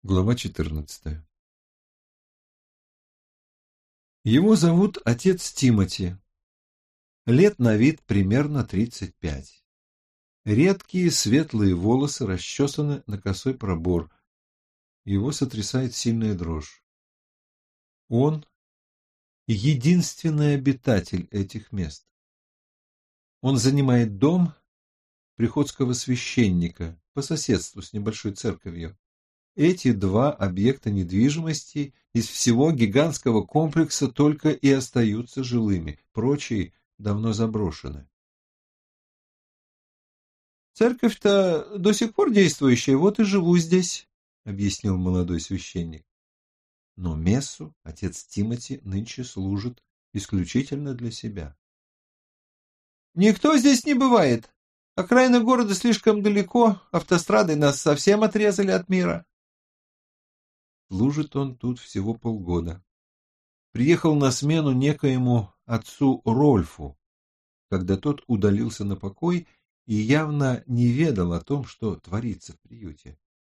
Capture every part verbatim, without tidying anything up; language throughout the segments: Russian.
Глава четырнадцатая. Его зовут отец Тимоти. Лет на вид примерно тридцать пять. Редкие светлые волосы расчесаны на косой пробор. Его сотрясает сильная дрожь. Он — единственный обитатель этих мест. Он занимает дом приходского священника по соседству с небольшой церковью. Эти два объекта недвижимости из всего гигантского комплекса только и остаются жилыми, прочие давно заброшены. «Церковь-то до сих пор действующая, вот и живу здесь», — объяснил молодой священник. Но мессу отец Тимоти нынче служит исключительно для себя. «Никто здесь не бывает. Окраина города слишком далеко, автострадой нас совсем отрезали от мира». Служит он тут всего полгода. Приехал на смену некоему отцу Рольфу, когда тот удалился на покой и явно не ведал о том, что творится в приюте.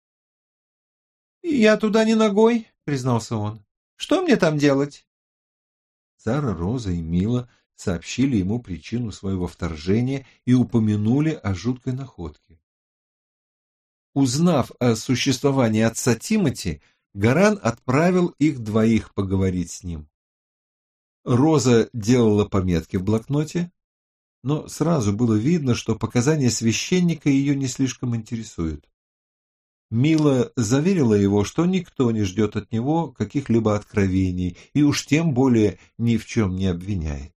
«Я туда не ногой», — признался он. «Что мне там делать?» Сара, Роза и Мила сообщили ему причину своего вторжения и упомянули о жуткой находке. Узнав о существовании отца Тимоти, Гаран отправил их двоих поговорить с ним. Роза делала пометки в блокноте, но сразу было видно, что показания священника ее не слишком интересуют. Мила заверила его, что никто не ждет от него каких-либо откровений и уж тем более ни в чем не обвиняет.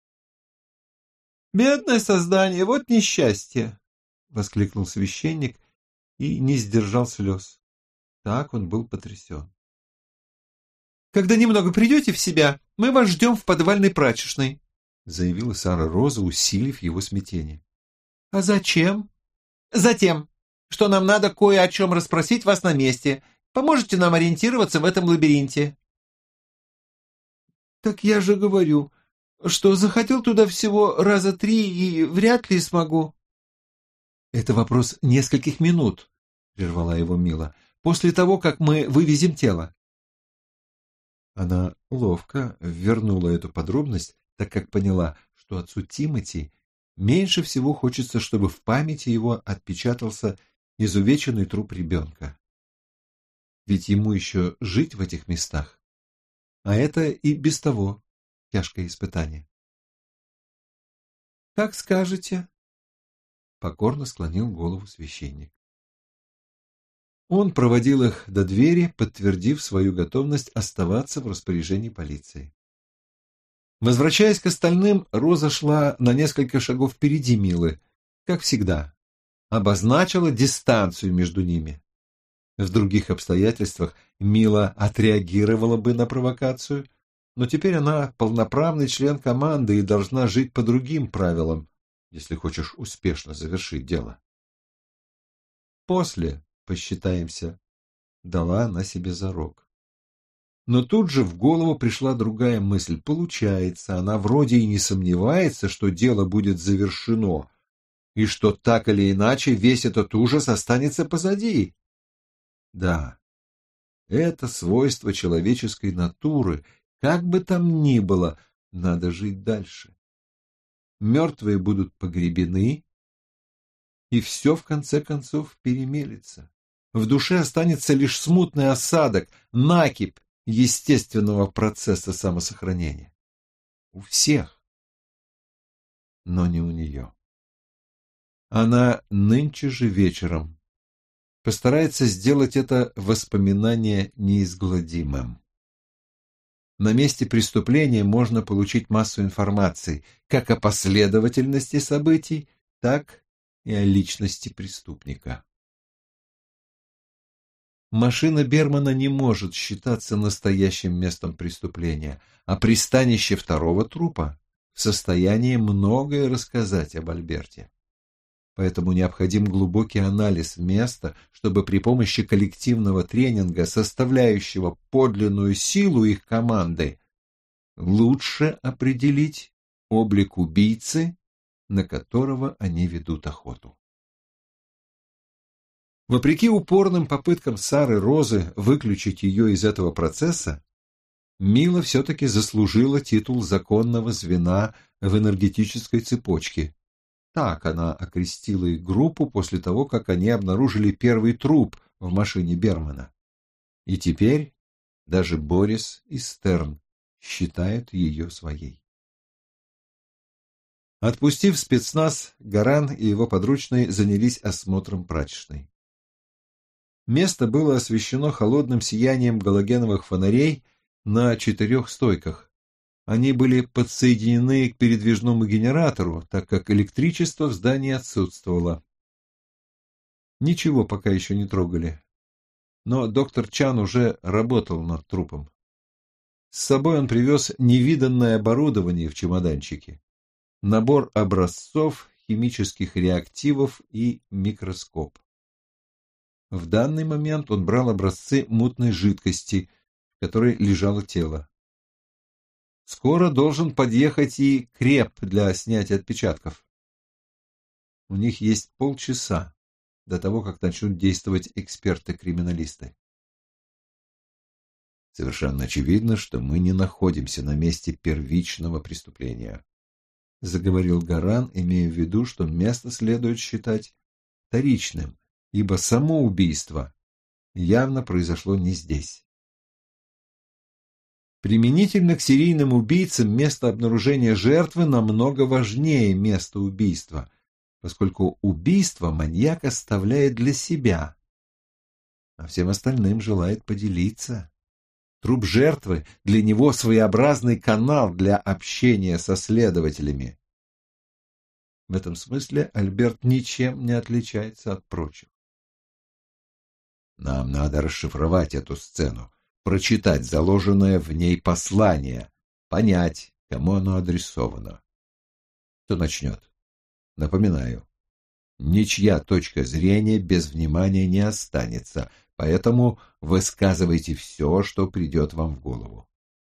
«Бедное создание, вот несчастье!» — воскликнул священник и не сдержал слез. Так он был потрясен. «Когда немного придете в себя, мы вас ждем в подвальной прачечной», — заявила Сара Роза, усилив его смятение. «А зачем?» «Затем, что нам надо кое о чем расспросить вас на месте. Поможете нам ориентироваться в этом лабиринте?» «Так я же говорю, что заходил туда всего раза три и вряд ли смогу». «Это вопрос нескольких минут», — прервала его Мила, «после того, как мы вывезем тело». Она ловко вернула эту подробность, так как поняла, что отцу Тимоти меньше всего хочется, чтобы в памяти его отпечатался изувеченный труп ребенка. Ведь ему еще жить в этих местах, а это и без того тяжкое испытание. «Как скажете», — покорно склонил голову священник. Он проводил их до двери, подтвердив свою готовность оставаться в распоряжении полиции. Возвращаясь к остальным, Роза шла на несколько шагов впереди Милы, как всегда, обозначила дистанцию между ними. В других обстоятельствах Мила отреагировала бы на провокацию, но теперь она полноправный член команды и должна жить по другим правилам, если хочешь успешно завершить дело. После посчитаемся, дала она себе зарок. Но тут же в голову пришла другая мысль. Получается, она вроде и не сомневается, что дело будет завершено, и что так или иначе весь этот ужас останется позади. Да, это свойство человеческой натуры. Как бы там ни было, надо жить дальше. Мертвые будут погребены, и все в конце концов перемелется. В душе останется лишь смутный осадок, накипь естественного процесса самосохранения. У всех, но не у нее. Она нынче же вечером постарается сделать это воспоминание неизгладимым. На месте преступления можно получить массу информации как о последовательности событий, так и о личности преступника. Машина Бермана не может считаться настоящим местом преступления, а пристанище второго трупа в состоянии многое рассказать об Альберте. Поэтому необходим глубокий анализ места, чтобы при помощи коллективного тренинга, составляющего подлинную силу их команды, лучше определить облик убийцы, на которого они ведут охоту. Вопреки упорным попыткам Сары Розы выключить ее из этого процесса, Мила все-таки заслужила титул законного звена в энергетической цепочке. Так она окрестила их группу после того, как они обнаружили первый труп в машине Бермана. И теперь даже Борис и Стерн считают ее своей. Отпустив спецназ, Гаран и его подручные занялись осмотром прачечной. Место было освещено холодным сиянием галогеновых фонарей на четырех стойках. Они были подсоединены к передвижному генератору, так как электричество в здании отсутствовало. Ничего пока еще не трогали. Но доктор Чан уже работал над трупом. С собой он привез невиданное оборудование в чемоданчике. Набор образцов, химических реактивов и микроскоп. В данный момент он брал образцы мутной жидкости, в которой лежало тело. Скоро должен подъехать и креп для снятия отпечатков. У них есть полчаса до того, как начнут действовать эксперты-криминалисты. Совершенно очевидно, что мы не находимся на месте первичного преступления, заговорил Гаран, имея в виду, что место следует считать вторичным, ибо само убийство явно произошло не здесь. Применительно к серийным убийцам место обнаружения жертвы намного важнее места убийства, поскольку убийство маньяк оставляет для себя, а всем остальным желает поделиться. Труп жертвы для него своеобразный канал для общения со следователями. В этом смысле Альберт ничем не отличается от прочих. Нам надо расшифровать эту сцену, прочитать заложенное в ней послание, понять, кому оно адресовано. Кто начнет? Напоминаю, ничья точка зрения без внимания не останется, поэтому высказывайте все, что придет вам в голову.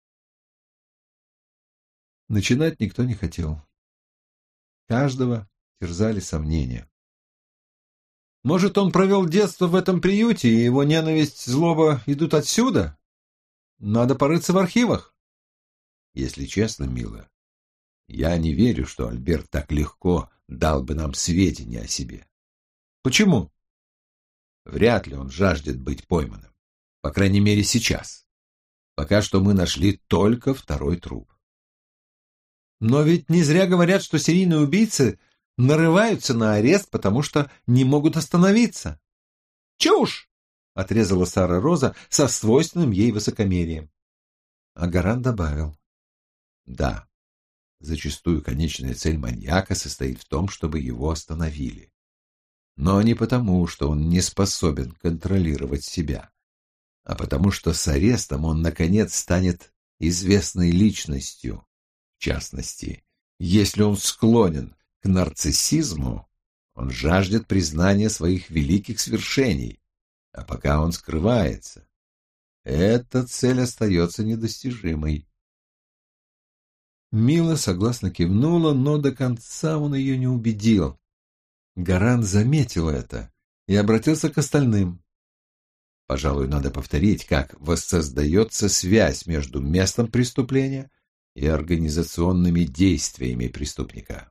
Начинать никто не хотел. Каждого терзали сомнения. Может, он провел детство в этом приюте, и его ненависть, злоба идут отсюда? Надо порыться в архивах. Если честно, Мила, я не верю, что Альберт так легко дал бы нам сведения о себе. Почему? Вряд ли он жаждет быть пойманным. По крайней мере, сейчас. Пока что мы нашли только второй труп. Но ведь не зря говорят, что серийные убийцы нарываются на арест, потому что не могут остановиться. Чушь! Отрезала Сара Роза со свойственным ей высокомерием. А Гаран добавил. Да, зачастую конечная цель маньяка состоит в том, чтобы его остановили. Но не потому, что он не способен контролировать себя, а потому что с арестом он, наконец, станет известной личностью. В частности, если он склонен к нарциссизму, он жаждет признания своих великих свершений, а пока он скрывается, эта цель остается недостижимой. Мила согласно кивнула, но до конца он ее не убедил. Гаран заметил это и обратился к остальным. Пожалуй, надо повторить, как воссоздается связь между местом преступления и организационными действиями преступника.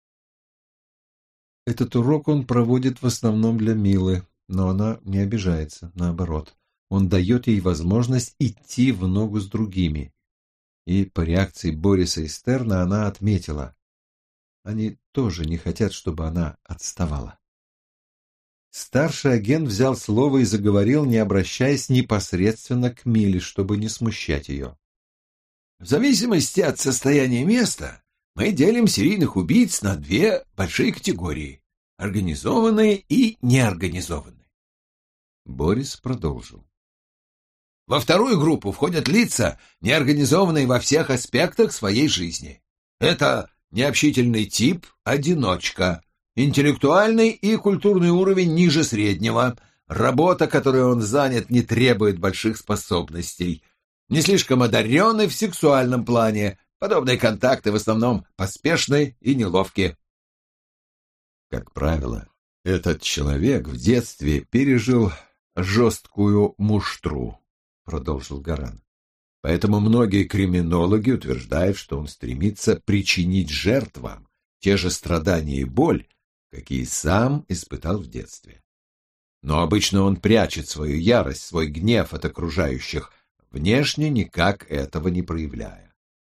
Этот урок он проводит в основном для Милы, но она не обижается, наоборот. Он дает ей возможность идти в ногу с другими. И по реакции Бориса и Стерна она отметила. Они тоже не хотят, чтобы она отставала. Старший агент взял слово и заговорил, не обращаясь непосредственно к Миле, чтобы не смущать ее. В зависимости от состояния места мы делим серийных убийц на две большие категории – организованные и неорганизованные. Борис продолжил. Во вторую группу входят лица, неорганизованные во всех аспектах своей жизни. Это необщительный тип – одиночка, интеллектуальный и культурный уровень ниже среднего, работа, которой он занят, не требует больших способностей, не слишком одаренный в сексуальном плане, подобные контакты в основном поспешны и неловки. Как правило, Этот человек в детстве пережил жесткую муштру, продолжил Гаран. Поэтому многие криминологи утверждают, что он стремится причинить жертвам те же страдания и боль, какие сам испытал в детстве. Но обычно он прячет свою ярость, свой гнев от окружающих, внешне никак этого не проявляя.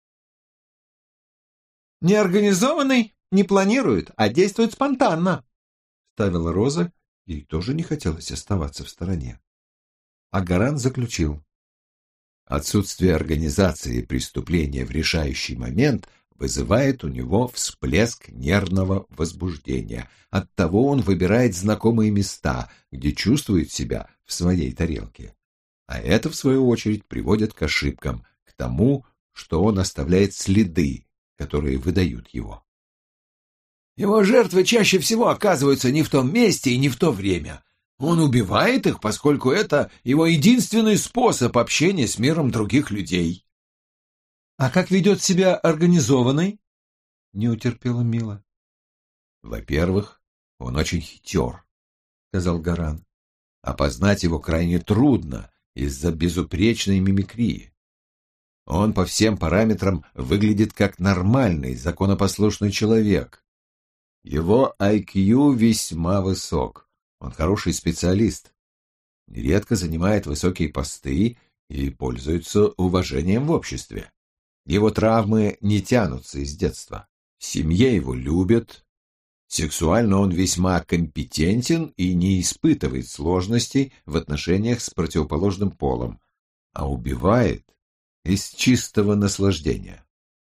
Неорганизованный не планирует, а действует спонтанно, ставила Роза, ей тоже не хотелось оставаться в стороне. А Гаран заключил: отсутствие организации преступления в решающий момент вызывает у него всплеск нервного возбуждения. Оттого он выбирает знакомые места, где чувствует себя в своей тарелке. А это, в свою очередь, приводит к ошибкам, к тому, что он оставляет следы, которые выдают его. Его жертвы чаще всего оказываются не в том месте и не в то время. Он убивает их, поскольку это его единственный способ общения с миром других людей. — А как ведет себя организованный? — не утерпела Мила. — Во-первых, он очень хитер, — сказал Гаран. Опознать его крайне трудно из-за безупречной мимикрии. Он по всем параметрам выглядит как нормальный, законопослушный человек. Его ай кью весьма высок. Он хороший специалист. Нередко занимает высокие посты и пользуется уважением в обществе. Его травмы не тянутся из детства. В семье его любят. Сексуально он весьма компетентен и не испытывает сложностей в отношениях с противоположным полом, а убивает из чистого наслаждения.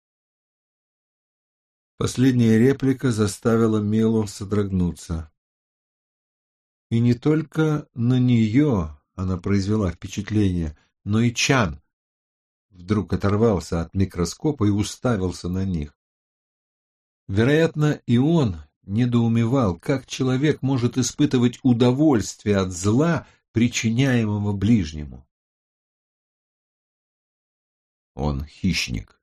Последняя реплика заставила Милу содрогнуться. И не только на нее она произвела впечатление, но и Чан вдруг оторвался от микроскопа и уставился на них. Вероятно, и он недоумевал, как человек может испытывать удовольствие от зла, причиняемого ближнему. Он хищник.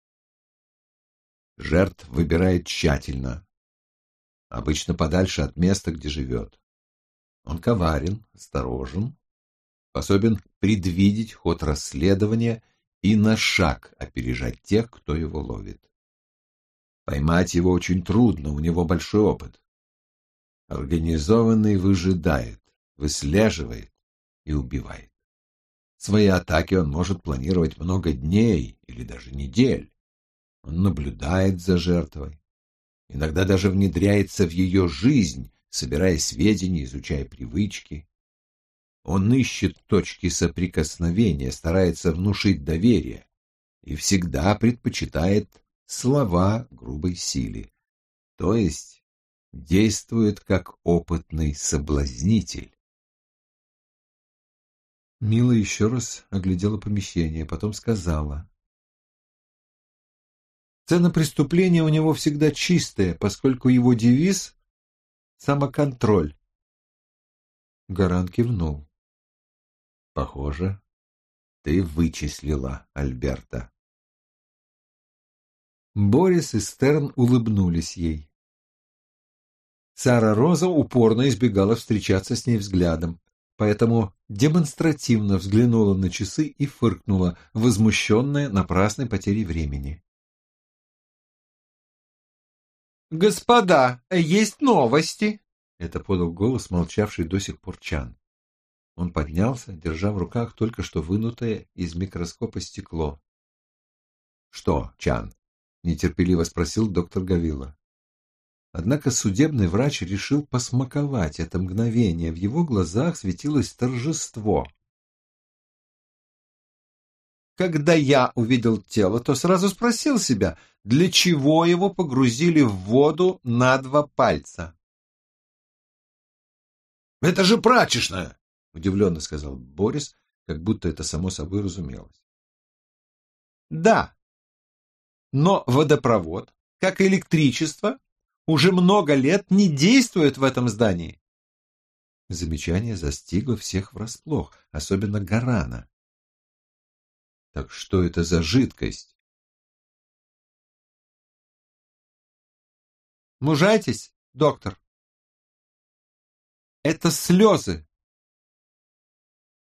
Жертв выбирает тщательно, обычно подальше от места, где живет. Он коварен, осторожен, способен предвидеть ход расследования и на шаг опережать тех, кто его ловит. Поймать его очень трудно, у него большой опыт. Организованный выжидает, выслеживает и убивает. Свои атаки он может планировать много дней или даже недель. Он наблюдает за жертвой, иногда даже внедряется в ее жизнь, собирая сведения, изучая привычки. Он ищет точки соприкосновения, старается внушить доверие и всегда предпочитает слова грубой силе, то есть действует как опытный соблазнитель. Мила еще раз оглядела помещение, потом сказала: «Сцена преступления у него всегда чистая, поскольку его девиз — самоконтроль». Гаран кивнул. «Похоже, ты вычислила Альберта». Борис и Стерн улыбнулись ей. Сара Роза упорно избегала встречаться с ней взглядом, поэтому демонстративно взглянула на часы и фыркнула, возмущенная напрасной потерей времени. «Господа, есть новости!» — это подал голос, молчавший до сих пор Чан. Он поднялся, держа в руках только что вынутое из микроскопа стекло. «Что, Чан?» — нетерпеливо спросил доктор Гавила. Однако судебный врач решил посмаковать это мгновение. В его глазах светилось торжество. Когда я увидел тело, то сразу спросил себя, для чего его погрузили в воду на два пальца. «Это же прачечная!» — удивленно сказал Борис, как будто это само собой разумелось. «Да, но водопровод, как и электричество, уже много лет не действует в этом здании». Замечание застигло всех врасплох, особенно Гарана. «Так что это за жидкость?» «Мужайтесь, доктор». Это слезы,